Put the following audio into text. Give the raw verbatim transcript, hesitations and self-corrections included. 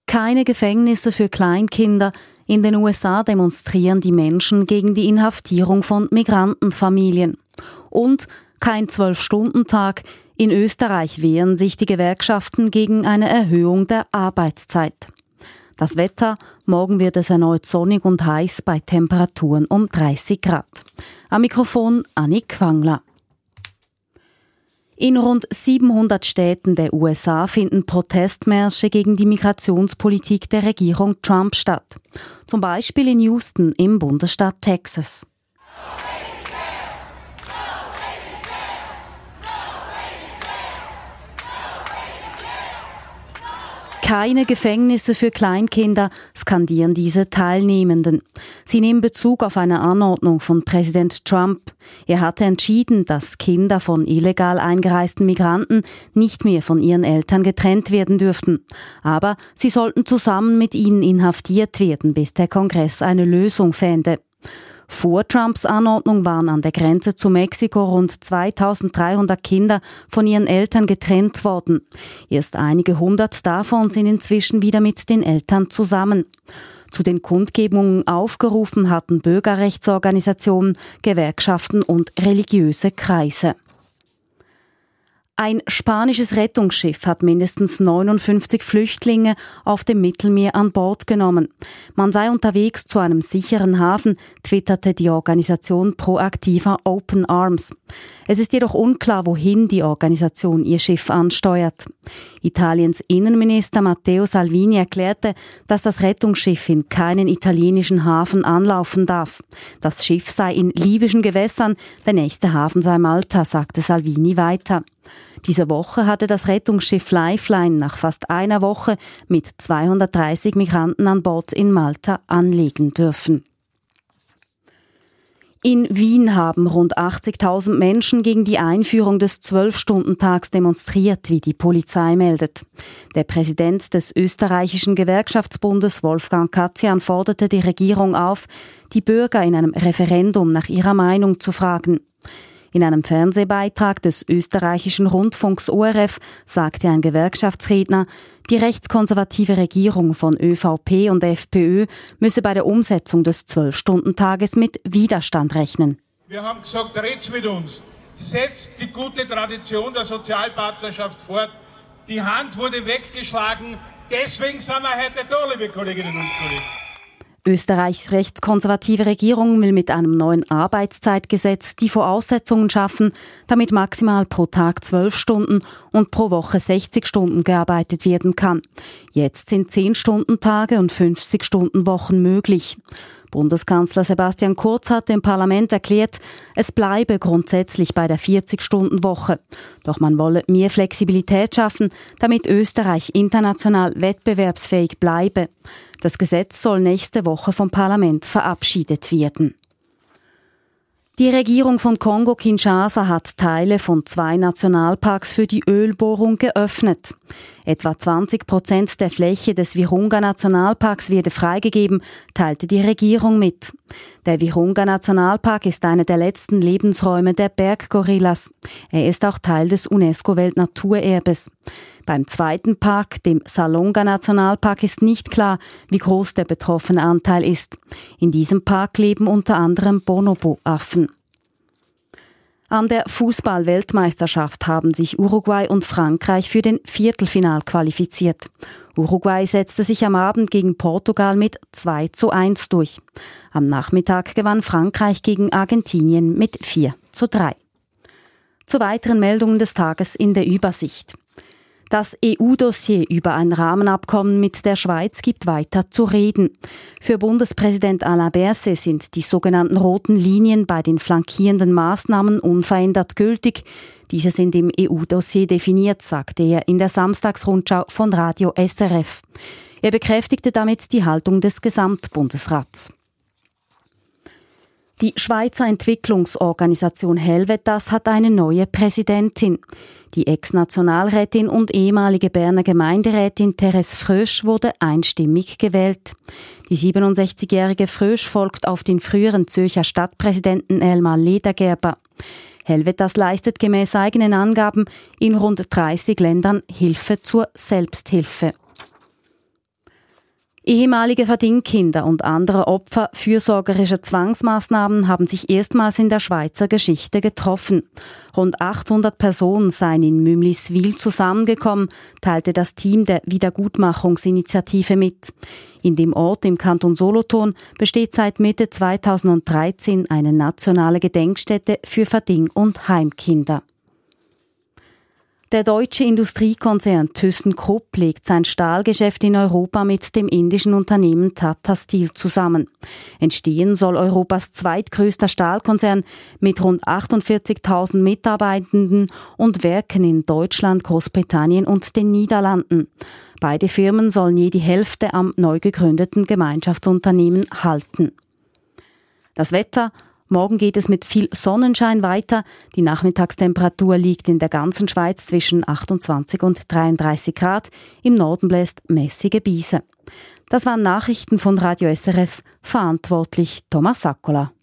Keine Gefängnisse für Kleinkinder. In den U S A demonstrieren die Menschen gegen die Inhaftierung von Migrantenfamilien. Und kein Zwölf-Stunden-Tag. In Österreich wehren sich die Gewerkschaften gegen eine Erhöhung der Arbeitszeit. Das Wetter: Morgen wird es erneut sonnig und heiß bei Temperaturen um dreißig Grad. Am Mikrofon Annik Wangler. In rund siebenhundert Städten der U S A finden Protestmärsche gegen die Migrationspolitik der Regierung Trump statt. Zum Beispiel in Houston im Bundesstaat Texas. Keine Gefängnisse für Kleinkinder, skandieren diese Teilnehmenden. Sie nehmen Bezug auf eine Anordnung von Präsident Trump. Er hatte entschieden, dass Kinder von illegal eingereisten Migranten nicht mehr von ihren Eltern getrennt werden dürften. Aber sie sollten zusammen mit ihnen inhaftiert werden, bis der Kongress eine Lösung fände. Vor Trumps Anordnung waren an der Grenze zu Mexiko rund zweitausenddreihundert Kinder von ihren Eltern getrennt worden. Erst einige hundert davon sind inzwischen wieder mit den Eltern zusammen. Zu den Kundgebungen aufgerufen hatten Bürgerrechtsorganisationen, Gewerkschaften und religiöse Kreise. Ein spanisches Rettungsschiff hat mindestens neunundfünfzig Flüchtlinge auf dem Mittelmeer an Bord genommen. Man sei unterwegs zu einem sicheren Hafen, twitterte die Organisation Proactiva Open Arms. Es ist jedoch unklar, wohin die Organisation ihr Schiff ansteuert. Italiens Innenminister Matteo Salvini erklärte, dass das Rettungsschiff in keinen italienischen Hafen anlaufen darf. Das Schiff sei in libyschen Gewässern, der nächste Hafen sei Malta, sagte Salvini weiter. Diese Woche hatte das Rettungsschiff Lifeline nach fast einer Woche mit zweihundertdreißig Migranten an Bord in Malta anlegen dürfen. In Wien haben rund achtzigtausend Menschen gegen die Einführung des Zwölf-Stunden-Tags demonstriert, wie die Polizei meldet. Der Präsident des österreichischen Gewerkschaftsbundes, Wolfgang Katzian, forderte die Regierung auf, die Bürger in einem Referendum nach ihrer Meinung zu fragen. In einem Fernsehbeitrag des österreichischen Rundfunks O R F sagte ein Gewerkschaftsredner, die rechtskonservative Regierung von ÖVP und FPÖ müsse bei der Umsetzung des Zwölf-Stunden-Tages mit Widerstand rechnen. Wir haben gesagt, red's mit uns. Setzt die gute Tradition der Sozialpartnerschaft fort. Die Hand wurde weggeschlagen. Deswegen sind wir heute da, liebe Kolleginnen und Kollegen. Österreichs rechtskonservative Regierung will mit einem neuen Arbeitszeitgesetz die Voraussetzungen schaffen, damit maximal pro Tag zwölf Stunden und pro Woche sechzig Stunden gearbeitet werden kann. Jetzt sind zehn-Stunden-Tage und fünfzig-Stunden-Wochen möglich. Bundeskanzler Sebastian Kurz hat dem Parlament erklärt, es bleibe grundsätzlich bei der vierzig-Stunden-Woche. Doch man wolle mehr Flexibilität schaffen, damit Österreich international wettbewerbsfähig bleibe. Das Gesetz soll nächste Woche vom Parlament verabschiedet werden. Die Regierung von Kongo-Kinshasa hat Teile von zwei Nationalparks für die Ölbohrung geöffnet. Etwa zwanzig Prozent der Fläche des Virunga-Nationalparks werde freigegeben, teilte die Regierung mit. Der Virunga-Nationalpark ist einer der letzten Lebensräume der Berggorillas. Er ist auch Teil des UNESCO-Weltnaturerbes. Beim zweiten Park, dem Salonga-Nationalpark, ist nicht klar, wie groß der betroffene Anteil ist. In diesem Park leben unter anderem Bonobo-Affen. An der Fußball-Weltmeisterschaft haben sich Uruguay und Frankreich für den Viertelfinal qualifiziert. Uruguay setzte sich am Abend gegen Portugal mit zwei zu eins durch. Am Nachmittag gewann Frankreich gegen Argentinien mit vier zu drei. Zu weiteren Meldungen des Tages in der Übersicht. Das E U-Dossier über ein Rahmenabkommen mit der Schweiz gibt weiter zu reden. Für Bundespräsident Alain Berset sind die sogenannten roten Linien bei den flankierenden Maßnahmen unverändert gültig. Diese sind im E U-Dossier definiert, sagte er in der Samstagsrundschau von Radio S R F. Er bekräftigte damit die Haltung des Gesamtbundesrats. Die Schweizer Entwicklungsorganisation Helvetas hat eine neue Präsidentin. Die Ex-Nationalrätin und ehemalige Berner Gemeinderätin Therese Frösch wurde einstimmig gewählt. Die siebenundsechzigjährige Frösch folgt auf den früheren Zürcher Stadtpräsidenten Elmar Ledergerber. Helvetas leistet gemäß eigenen Angaben in rund dreißig Ländern Hilfe zur Selbsthilfe. Ehemalige Verdingkinder und andere Opfer fürsorgerischer Zwangsmaßnahmen haben sich erstmals in der Schweizer Geschichte getroffen. Rund achthundert Personen seien in Mümliswil zusammengekommen, teilte das Team der Wiedergutmachungsinitiative mit. In dem Ort im Kanton Solothurn besteht seit Mitte zweitausenddreizehn eine nationale Gedenkstätte für Verding- und Heimkinder. Der deutsche Industriekonzern ThyssenKrupp legt sein Stahlgeschäft in Europa mit dem indischen Unternehmen Tata Steel zusammen. Entstehen soll Europas zweitgrößter Stahlkonzern mit rund achtundvierzigtausend Mitarbeitenden und Werken in Deutschland, Großbritannien und den Niederlanden. Beide Firmen sollen je die Hälfte am neu gegründeten Gemeinschaftsunternehmen halten. Das Wetter: Morgen geht es mit viel Sonnenschein weiter. Die Nachmittagstemperatur liegt in der ganzen Schweiz zwischen achtundzwanzig und dreiunddreißig Grad. Im Norden bläst mäßige Brise. Das waren Nachrichten von Radio S R F. Verantwortlich Thomas Saccola.